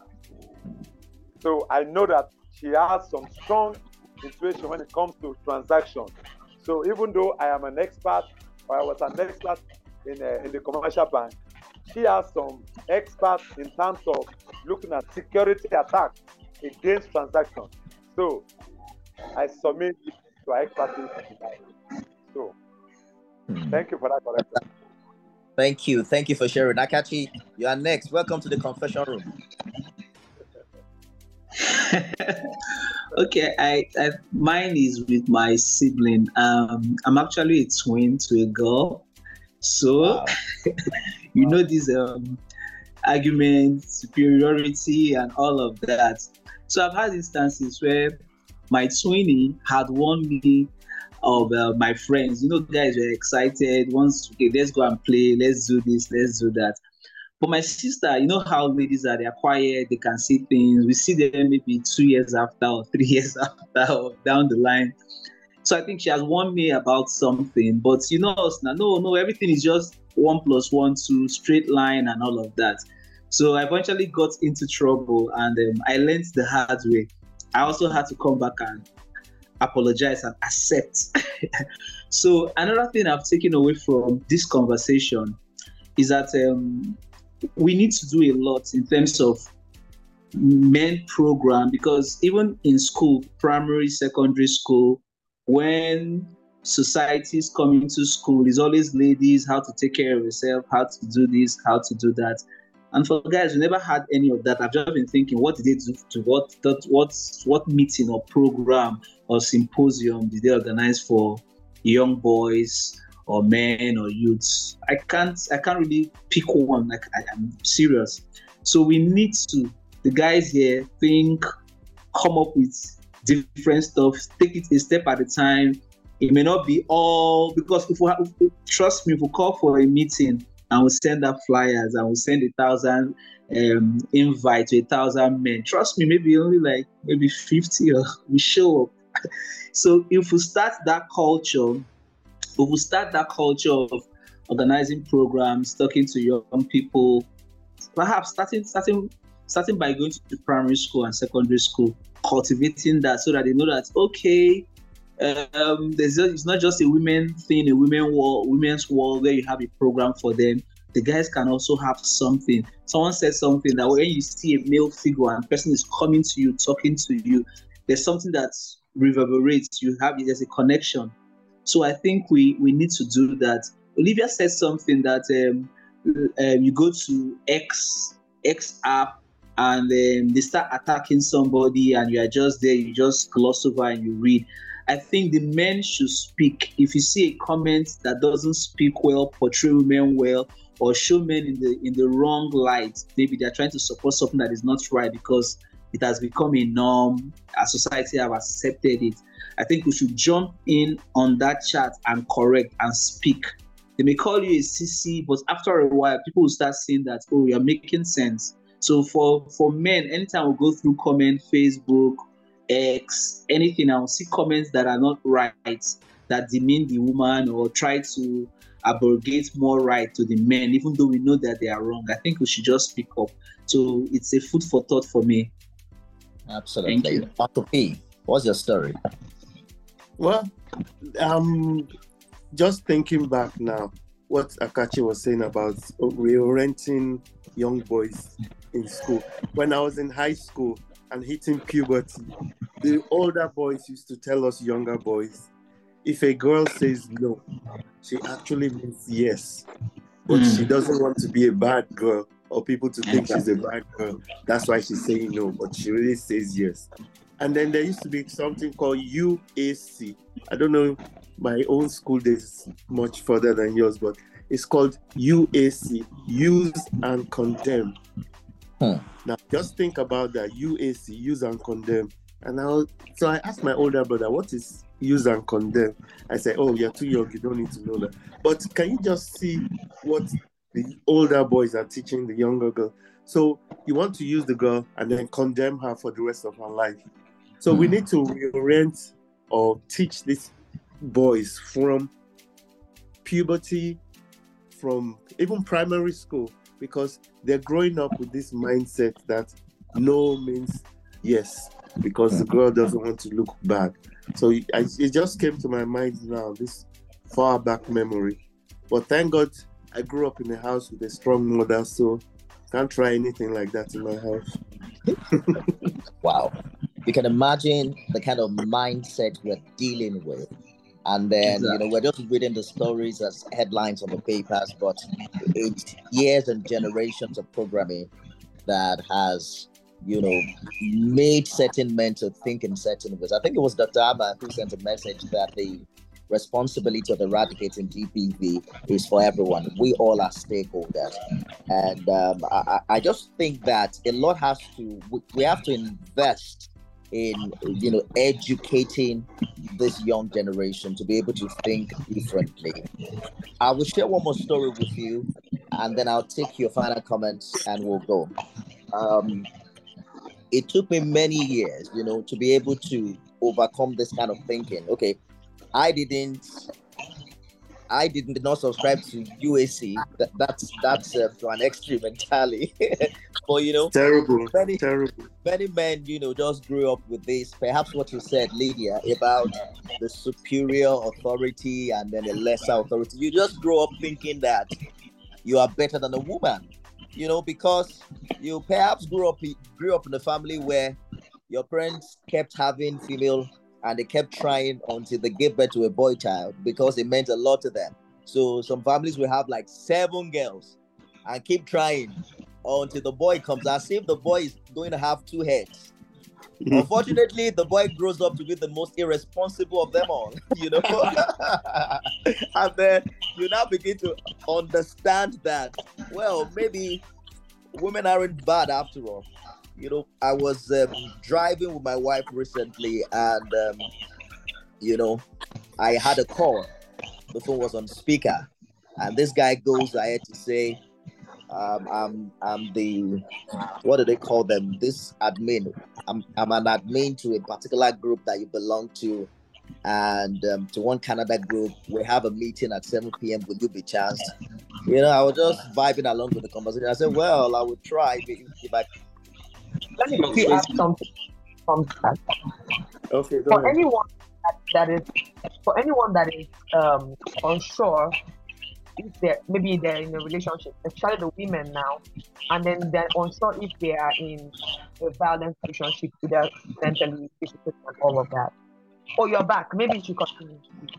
So I know that she has some strong intuition when it comes to transactions. So even though I am an expert, or I was an expert in, a, in the commercial bank, she has some experts in terms of looking at security attacks against transactions. So I submit to our expertise. So thank you for that correction. Thank you. Thank you for sharing. Akachi, you are next. Welcome to the confession room. Okay, I, I mine is with my sibling. Um, I'm actually a twin to a girl. So wow. you know, these um, arguments, superiority, and all of that. So I've had instances where my twinnie had warned me of uh, my friends. You know, guys were excited. Once, okay, let's go and play. Let's do this. Let's do that. But my sister, you know how ladies are, they're quiet, they can see things. We see them maybe two years after or three years after or down the line. So I think she has warned me about something. But you know us now, no, no, everything is just one plus one, two, straight line and all of that. So I eventually got into trouble and um, I learned the hard way. I also had to come back and apologize and accept. So another thing I've taken away from this conversation is that um, we need to do a lot in terms of men program, because even in school, primary, secondary school, when societies come into school, it's always ladies, how to take care of yourself, how to do this, how to do that. And for guys, we never had any of that. I've just been thinking, what did they do to what that what what meeting or program or symposium did they organize for young boys or men or youths? I can't I can't really pick one. Like I am serious. So we need to, the guys here, think, come up with different stuff, take it a step at a time. It may not be all, because if we have, if, trust me, if we call for a meeting and we send up flyers and we send a thousand um, invite to a thousand men, trust me, maybe only like maybe fifty or we show up. So if we start that culture, if we start that culture of organizing programs, talking to young people, perhaps starting starting starting by going to primary school and secondary school, cultivating that so that they know that, okay, um, there's just, it's not just a women thing, a women world, women's world where you have a program for them. The guys can also have something. Someone said something that when you see a male figure and person is coming to you, talking to you, there's something that reverberates. You have, there's a connection. So I think we we need to do that. Olivia said something that um, um, you go to X X app and um, they start attacking somebody and you are just there, you just gloss over and you read. I think the men should speak. If you see a comment that doesn't speak well, portray women well, or show men in the in the wrong light, maybe they're trying to support something that is not right because it has become a norm, our society have accepted it. I think we should jump in on that chat and correct and speak. They may call you a sissy, but after a while, people will start saying that, oh, you're making sense. So for, for men, anytime we go through comment, Facebook, X, anything, I will see comments that are not right, that demean the woman or try to abrogate more right to the men, even though we know that they are wrong. I think we should just speak up. So it's a food for thought for me. Absolutely. Doctor P, what's your story? Well, um, just thinking back now, what Akachi was saying about reorienting young boys in school. When I was in high school and hitting puberty, the older boys used to tell us younger boys, if a girl says no, she actually means yes. But mm. she doesn't want to be a bad girl or people to think she's a bad girl. That's why she's saying no, but she really says yes. And then there used to be something called U A C. I don't know, my own school days much further than yours, but it's called U A C, use and condemn. Hmm. Now, just think about that, U A C, use and condemn. And I was, so I asked my older brother, what is use and condemn? I said, oh, you're too young, you don't need to know that. But can you just see what the older boys are teaching the younger girl? So you want to use the girl and then condemn her for the rest of her life. So mm. we need to reorient or teach these boys from puberty, from even primary school, because they're growing up with this mindset that no means yes, because the girl doesn't want to look bad. So I, it just came to my mind now, this far back memory. But thank God I grew up in a house with a strong mother, so can't try anything like that in my house. Wow. You can imagine the kind of mindset we're dealing with. And then, exactly. you know, we're just reading the stories as headlines on the papers, but it's years and generations of programming that has, you know, made certain men to think in certain ways. I think it was Doctor Abba who sent a message that the responsibility of eradicating G B V is for everyone. We all are stakeholders. And um, I, I just think that a lot has to, we, we have to invest in, you know, educating this young generation to be able to think differently. I will share one more story with you, and then I'll take your final comments and we'll go. Um, it took me many years, you know, to be able to overcome this kind of thinking. Okay, I didn't, I did not subscribe to U A C. That, that's that's uh, to an extreme entirely. But you know, terrible, many, terrible. Many men, you know, just grew up with this. Perhaps what you said, Lydia, about the superior authority and then the lesser authority. You just grow up thinking that you are better than a woman, you know, because you perhaps grew up grew up in a family where your parents kept having female, and they kept trying until they gave birth to a boy child because it meant a lot to them. So some families will have like seven girls and keep trying until the boy comes, as if the boy is going to have two heads. Mm-hmm. Unfortunately, the boy grows up to be the most irresponsible of them all, you know. And then you now begin to understand that, well, maybe women aren't bad after all. You know, I was um, driving with my wife recently, and um, you know, I had a call. The phone was on speaker, and this guy goes ahead to say, um, "I'm, I'm the, what do they call them? This admin. I'm, I'm an admin to a particular group that you belong to, and um, to one Canada group. We have a meeting at seven p.m. Will you be chanced?" You know, I was just vibing along with the conversation. I said, "Well, I would try if, if I." Let me quickly add something from that. Okay, go for ahead. anyone that, that is for anyone that is um, unsure if they're maybe they're in a relationship, especially the women now, and then they're unsure if they are in a violent relationship, either mentally, physically, and all of that. Oh, you're back. Maybe you should continue.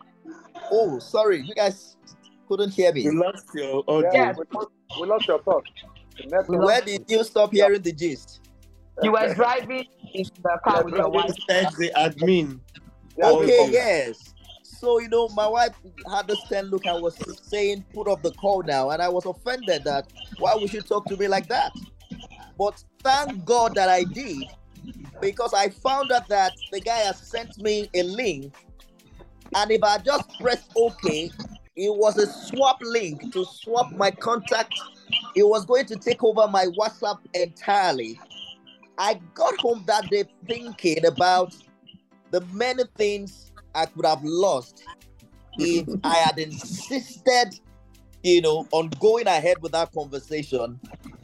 Oh, sorry, you guys couldn't hear me. We lost your audio. Yes. We, we lost your thought. Where did you stop hearing the gist? You were driving in the car with your wife. The admin. Okay, yes. So, you know, my wife had this ten look and was saying, put up the call now. And I was offended that, why would she talk to me like that? But thank God that I did, because I found out that the guy has sent me a link. And if I just pressed OK, it was a swap link to swap my contact. It was going to take over my WhatsApp entirely. I got home that day thinking about the many things I could have lost if I had insisted, you know, on going ahead with that conversation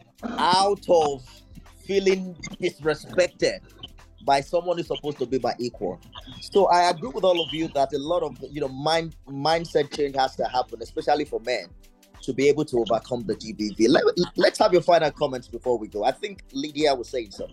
out of feeling disrespected by someone who's supposed to be my equal. So I agree with all of you that a lot of, you know, mind mindset change has to happen, especially for men, to be able to overcome the G B V. Let, let's have your final comments before we go. I think Lydia was saying something.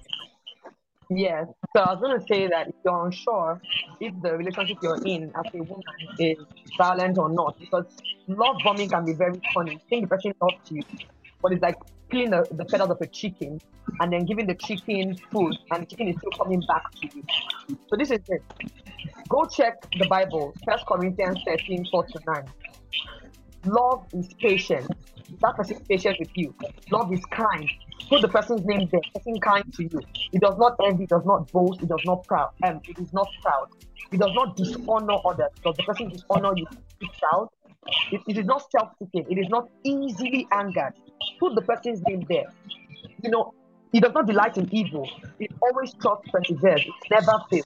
Yes. So I was going to say that if you're unsure if the relationship you're in as a woman is violent or not, because love bombing can be very funny. You think the person loves you, but it's like peeling the, the feathers of a chicken and then giving the chicken food, and the chicken is still coming back to you. So this is it. Go check the Bible, First Corinthians thirteen, four to nine. Love is patient. That person is patient with you. Love is kind. Put the person's name there. Person kind to you. It does not envy. It does not boast. It does not proud. Um, it is not proud. It does not dishonor others. Does the person dishonor you? It's out. It, it is not self-seeking. It is not easily angered. Put the person's name there. You know, it does not delight in evil. It always trusts, perseveres. It never fails.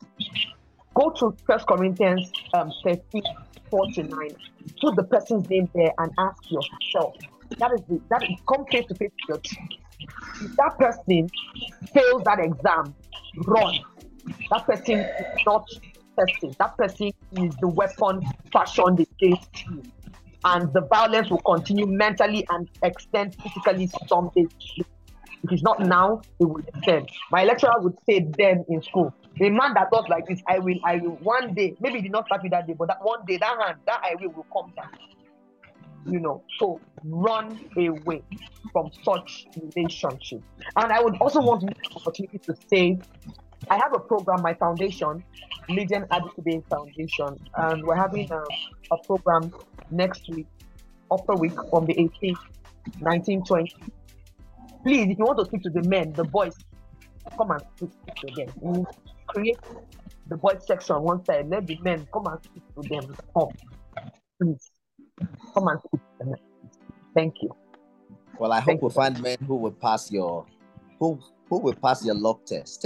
Go to First Corinthians um, thirteen, four to nine. Put the person's name there and ask yourself. That is the, that is come face to face with your truth. If that person fails that exam, run. That person is not testing. That person is the weapon fashioned against you. And the violence will continue mentally and extend physically someday. If it's not now, it will extend. My lecturer would say then in school, a man that talks like this, I will, I will, one day, maybe he did not start with that day, but that one day, that hand, that I will will come down. You know, so run away from such relationships. And I would also want to use the opportunity to say, I have a program, my foundation, Legion Adikube Foundation, and we're having a a program next week, upper week from the eighteenth, nineteenth, twentieth. Please, if you want to speak to the men, the boys, come and speak to them. We create the boys section on one side. Let the men come and speak to them. Come, please, come and speak to them. Thank you. Well, I Thank hope we find men who will pass your who who will pass your lock test.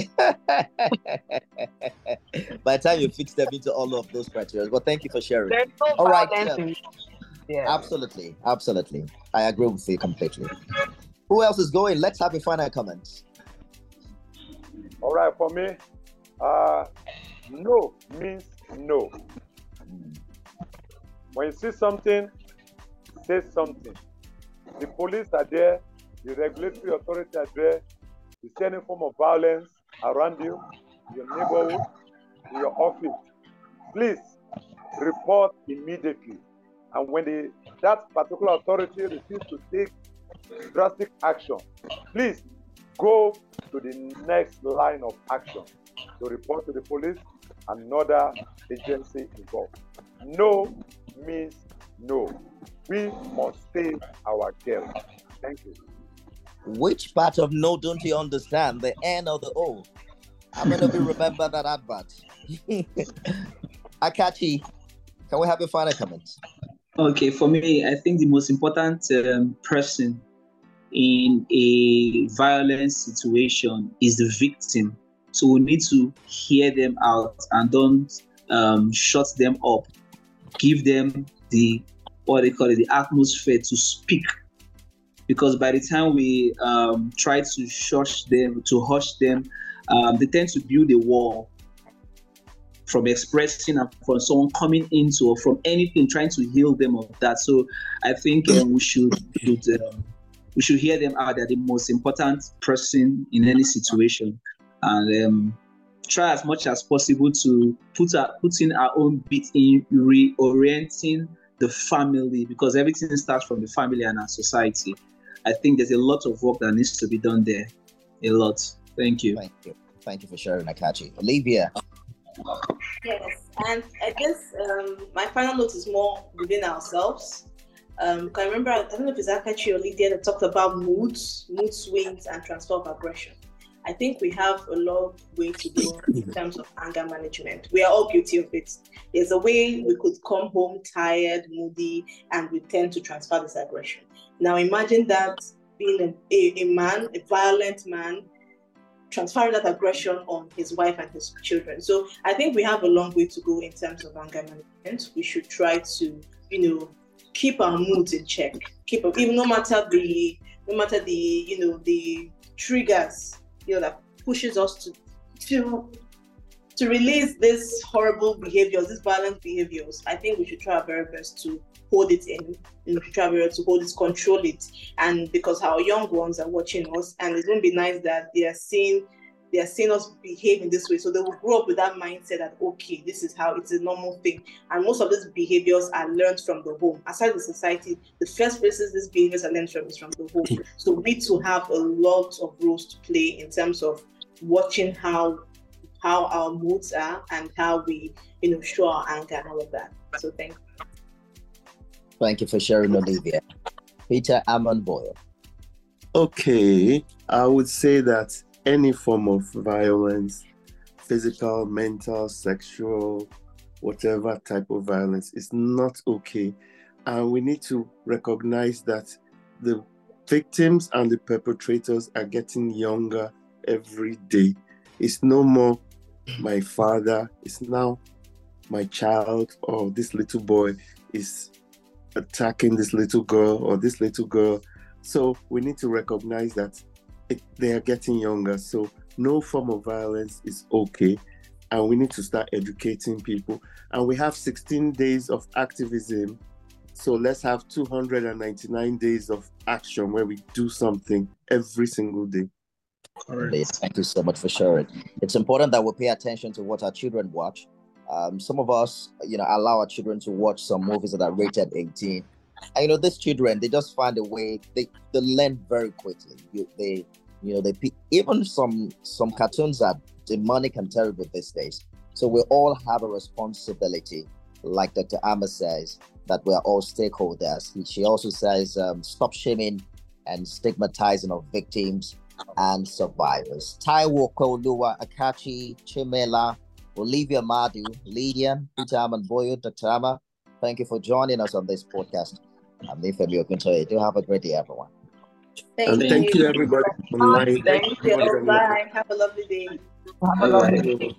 By the time you fix them into all of those criteria. But thank you for sharing. There's no all right. violence. Yeah. Absolutely, absolutely. I agree with you completely. Who else is going? Let's have a final comment. All right, for me, uh, no means no. When you see something, say something. The police are there, the regulatory authorities are there. You see any form of violence around you, your neighborhood, in your office, please report immediately. And when the, that particular authority refuses to take drastic action, please go to the next line of action to report to the police and another agency involved. No means no. We must save our girls. Thank you. Which part of no don't you understand? The N or the O? I'm going to be remember that advert. Akachi, can we have your final comments? Okay, for me, I think the most important um, person in a violent situation is the victim. So we need to hear them out and don't um, shut them up. Give them the, what they call it, the atmosphere to speak. Because by the time we um, try to shush them, to hush them, um, they tend to build a wall from expressing and from someone coming into or from anything, trying to heal them of that. So I think uh, we should, should um, we should hear them out. They're the most important person in any situation, and um, try as much as possible to put our, put in our own bit in reorienting the family, because everything starts from the family and our society. I think there's a lot of work that needs to be done there. A lot. Thank you. Thank you. Thank you for sharing, Akachi. Olivia. Yes, and I guess um, my final note is more within ourselves. Um, I remember, I don't know if it's Akachi or Lydia that talked about moods, mood swings, and transfer of aggression. I think we have a long way to go in terms of anger management. We are all guilty of it. There's a way we could come home tired, moody, and we tend to transfer this aggression. Now imagine that being a, a, a man, a violent man, transferring that aggression on his wife and his children. So I think we have a long way to go in terms of anger management. We should try to, you know, keep our moods in check. Keep even no matter the, no matter the, you know, the triggers, you know, that pushes us to, to, to release this horrible behaviors, these violent behaviors. I think we should try our very best to hold it in, and we should try our very best to hold it, control it. And because our young ones are watching us, and it's going to be nice that they are seeing, they are seeing us behave in this way. So they will grow up with that mindset that, okay, this is how it's a normal thing. And most of these behaviors are learned from the home. Aside the society, the first places these behaviors are learned from is from the home. So we too have a lot of roles to play in terms of watching how how our moods are and how we, you know, show our anger and all of that. So thank you. Thank you for sharing, Olivia. Peter Amon Boyle. Okay, I would say that any form of violence, physical, mental, sexual, whatever type of violence, is not okay. And we need to recognize that the victims and the perpetrators are getting younger every day. It's no more my father, it's now my child, or this little boy is attacking this little girl or this little girl. So we need to recognize that it, they are getting younger. So no form of violence is okay. And we need to start educating people. And we have sixteen days of activism. So let's have two hundred ninety-nine days of action where we do something every single day. Right. Thank you so much for sharing. It's important that we pay attention to what our children watch. Um, some of us, you know, allow our children to watch some movies that are rated eighteen. And, you know, these children, they just find a way, they, they learn very quickly. You, they, you know, they pick, even some, some cartoons are demonic and terrible these days. So we all have a responsibility like Doctor Amma says, that we're all stakeholders. She also says, um, stop shaming and stigmatizing of victims and survivors. Taiwo Koluwa, Akachi, Chimela, Olivia Madu, Lydian, Peter Amanboyo, Doctor Amma, thank you for joining us on this podcast. I'm Nifemi Okuntoye. Do have a great day, everyone. Thank and you. thank you, everybody online. Thank you. Bye. Have a lovely day. Have a lovely day.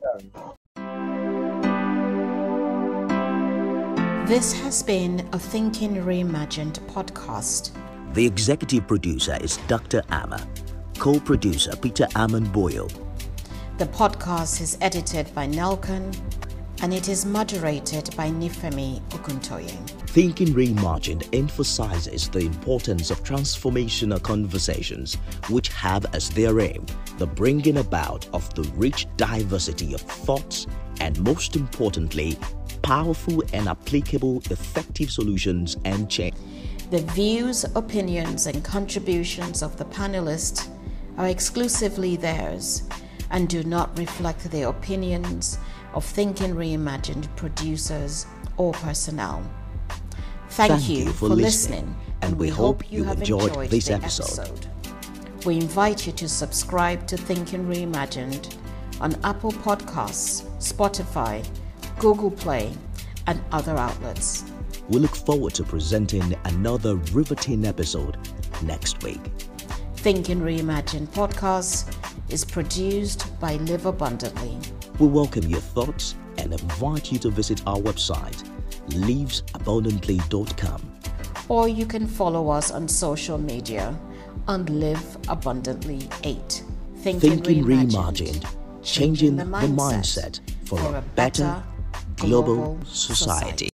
This has been a Thinking Reimagined podcast. The executive producer is Doctor Amma. Co-producer Peter Amanboyo. The podcast is edited by Nelkan and it is moderated by Nifemi Okuntoye. Thinking Reimagined emphasizes the importance of transformational conversations which have as their aim the bringing about of the rich diversity of thoughts and, most importantly, powerful and applicable effective solutions and change. The views, opinions, and contributions of the panelists are exclusively theirs and do not reflect the opinions of Thinking Reimagined producers or personnel. Thank, Thank you, you for, for listening, listening, and we hope you have enjoyed, enjoyed this the episode. episode. We invite you to subscribe to Thinking Reimagined on Apple Podcasts, Spotify, Google Play, and other outlets. We look forward to presenting another riveting episode next week. Thinking Reimagined podcast is produced by Live Abundantly. We welcome your thoughts and invite you to visit our website, lives abundantly dot com. Or you can follow us on social media on Live Abundantly eight. Thinking, Thinking Reimagined, Reimagined, changing the mindset, the mindset for, for a better, global society. society.